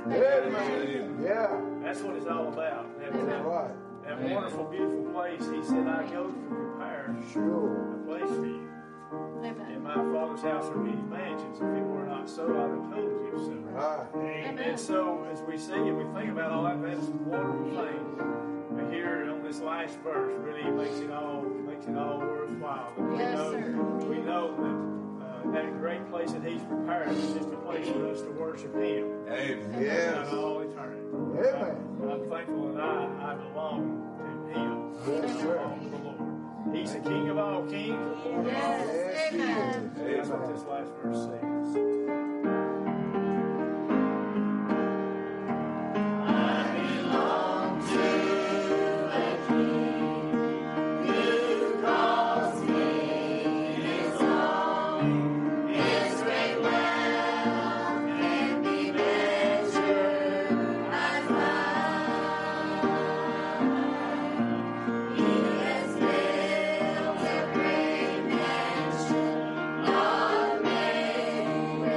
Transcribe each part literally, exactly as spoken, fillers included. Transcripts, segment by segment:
Amen. Yeah. That's what it's all about. That, That's that, right. that wonderful, beautiful place. He said, I go to prepare Sure. a place for you. Amen. In my Father's house are many mansions. If it were not so, I'd have told you so. Right. And, and so, as we see and we think about all that, that's a wonderful thing. But here on this last verse, really makes it all makes it all worthwhile. We Yes, know sir. we know that uh, that great place that He's prepared is just a place for us to worship Him. Amen. Yes. Throughout all eternity. Amen. I'm, I'm thankful that I, I belong to Him. Yes, I sir. belong to the Lord. He's the King of all kings, the Lord of all Yes. Yes, Amen. lords. That's what this last verse says. Yes.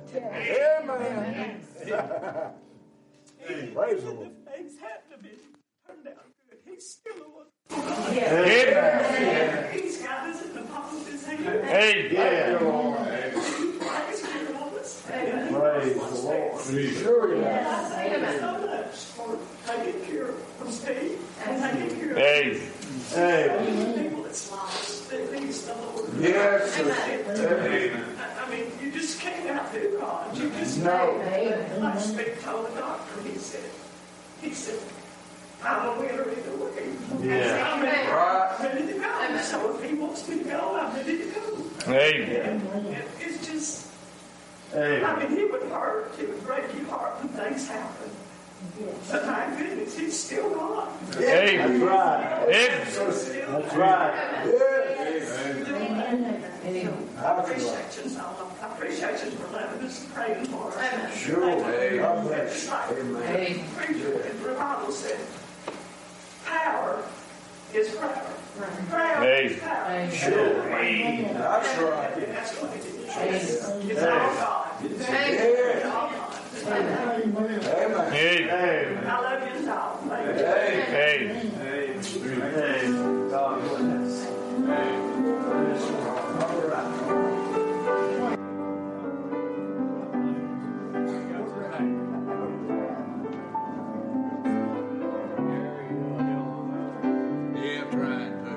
Amen. Praise the Lord. Things have to be turned out good. He's still the one. Amen. He's got us in the palm of his hand. Amen. Praise Praise the Lord. Sure he does. Thank you so much for taking care of Steve and taking care of Amen. Amen. people that's lost that needs the Lord. Yes, sir. Amen. I mean, you just can't outdo God. You just No. I speak told the doctor. He said, he said, I'm a winner either way. Yeah. I'm ready, Right. ready to go. So if he wants me to go, I'm ready to go. Amen. And it- it's just, Amen. I mean, he would hurt. It would break your heart when things happen. But my goodness, he's still God. Amen. That's right. Amen. That's right. Yes. I appreciate you, so I appreciate you for letting us pray for us. Sure. God bless It's you. like Amen. the preacher in the Bible said, power is prayer. Prayer is power. Sure. That's right. And that's what it is. It's all God. It's Yeah. all God. Amen. Amen. I love you all. Thank you. Amen. Amen. God bless. All right. Yeah, I'm trying to.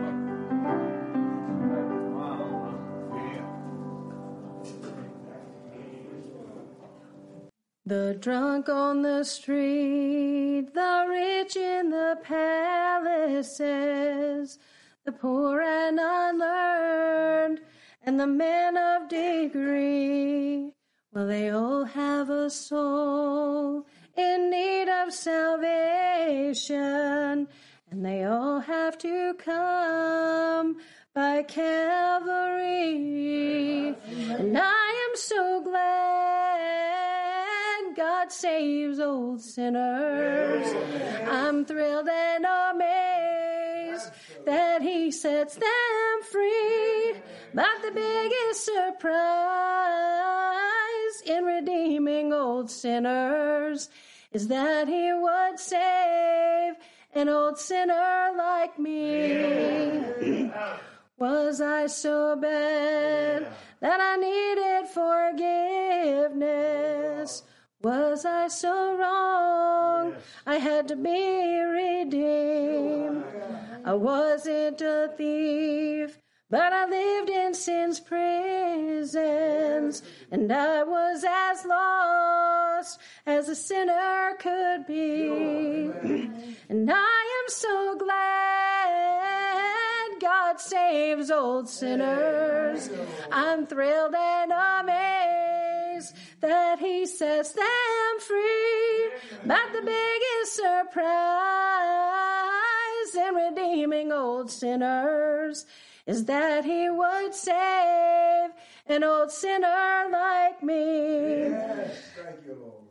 The drunk on the street, the rich in the palaces, the poor and unlearned, and the men of degree, well, they all have a soul in need of salvation, and they all have to come by Calvary. And I am so glad God saves old sinners. I'm thrilled and amazed that he sets them free. But the biggest surprise in redeeming old sinners is that he would save an old sinner like me. Was I so bad that I needed forgiveness? Was I so wrong I had to be redeemed? I wasn't a thief, but I lived in sin's prisons, and I was as lost as a sinner could be. And I am so glad God saves old sinners. I'm thrilled and amazed that he sets them free. But the biggest surprise in redeeming old sinners is that he would save an old sinner like me. Yes, thank you, Lord.